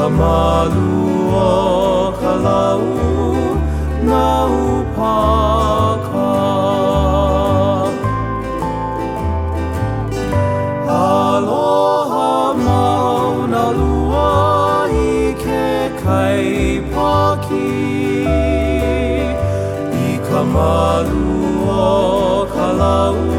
ka malu o ka lau na upaka. Aloha mauna lua I ke kaipaki I ka malu o ka lau